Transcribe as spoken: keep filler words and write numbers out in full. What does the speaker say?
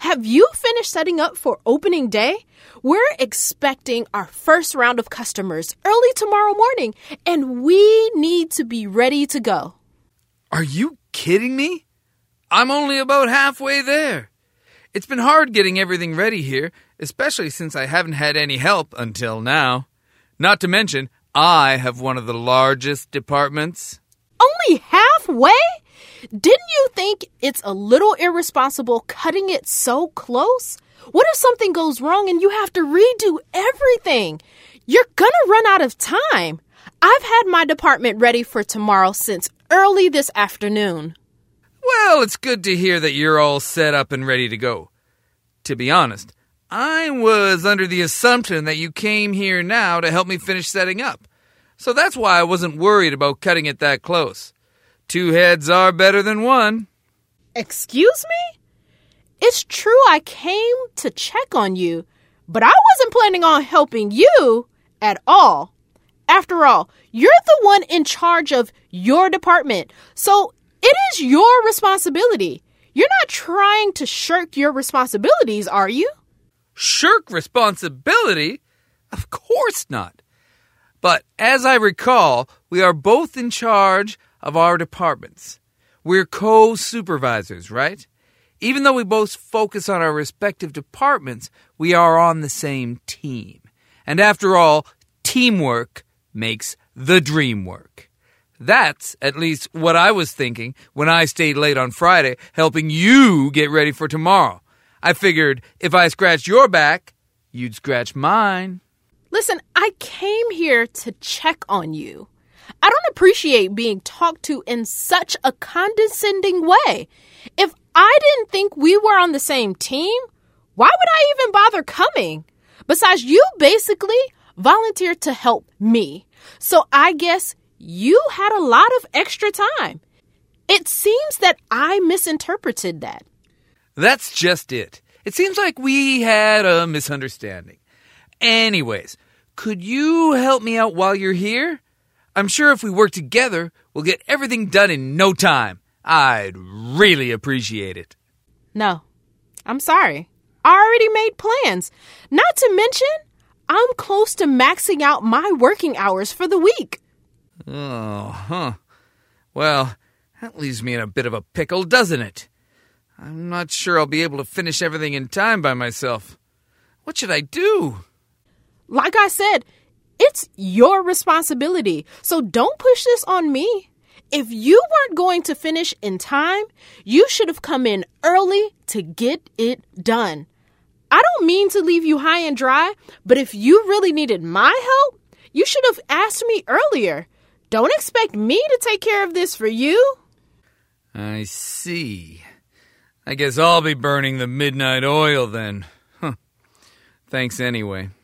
Have you finished setting up for opening day? We're expecting our first round of customers early tomorrow morning, and we need to be ready to go. Are you kidding me? I'm only about halfway there. It's been hard getting everything ready here, especially since I haven't had any help until now. Not to mention, I have one of the largest departments. Only halfway? Didn't you think it's a little irresponsible cutting it so close? What if something goes wrong and you have to redo everything? You're gonna run out of time. I've had my department ready for tomorrow since early this afternoon. Well, it's good to hear that you're all set up and ready to go. To be honest, I was under the assumption that you came here now to help me finish setting up. So that's why I wasn't worried about cutting it that close. Two heads are better than one. Excuse me? It's true I came to check on you, but I wasn't planning on helping you at all. After all, you're the one in charge of your department, so it is your responsibility. You're not trying to shirk your responsibilities, are you? Shirk responsibility? Of course not. But as I recall, we are both in charge of our departments. We're co-supervisors, right? Even though we both focus on our respective departments, we are on the same team. And after all, teamwork makes the dream work. That's at least what I was thinking when I stayed late on Friday helping you get ready for tomorrow. I figured if I scratched your back, you'd scratch mine. Listen, I came here to check on you. I don't appreciate being talked to in such a condescending way. If I didn't think we were on the same team, why would I even bother coming? Besides, you basically volunteered to help me. So I guess you had a lot of extra time. It seems that I misinterpreted that. That's just it. It seems like we had a misunderstanding. Anyways, could you help me out while you're here? I'm sure if we work together, we'll get everything done in no time. I'd really appreciate it. No, I'm sorry. I already made plans. Not to mention, I'm close to maxing out my working hours for the week. Oh, huh. Well, that leaves me in a bit of a pickle, doesn't it? I'm not sure I'll be able to finish everything in time by myself. What should I do? Like I said, it's your responsibility, so don't push this on me. If you weren't going to finish in time, you should have come in early to get it done. I don't mean to leave you high and dry, but if you really needed my help, you should have asked me earlier. Don't expect me to take care of this for you. I see. I guess I'll be burning the midnight oil then. Huh. Thanks anyway.